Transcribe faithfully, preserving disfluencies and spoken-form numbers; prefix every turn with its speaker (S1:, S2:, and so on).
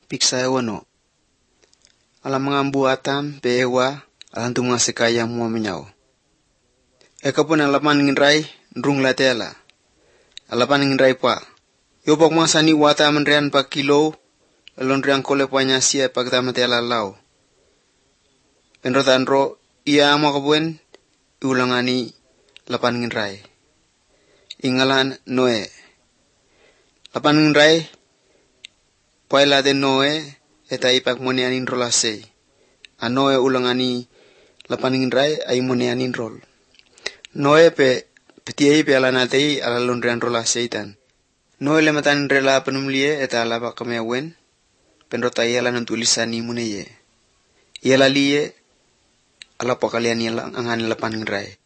S1: piksa wano. Alam mengambu atam bewa alantu mga sekaya mua menyaw. Eka pun alapan ngindray ndrung latela. Alapan ngindray pa. Yopok mga sani wata menrian pa kilo alon riang kole puanya sia pagtamatela lau. Penrotan ro ia ama kabuen ulangani lapan ngindray. Ingalan Noe. Lapan ngindray paila de Noe eta ipak monianin rolase. A Noe ulangani lapan ngindray ay monianin rol. Noe pe petiai pe alanatei alalon rian rolase itan. Noe le matan rela penumlie eta alaba kameawen. Penrota ia lanan tulisani muneye. Ia lalie ala pakalian ia angani lapan ngindray.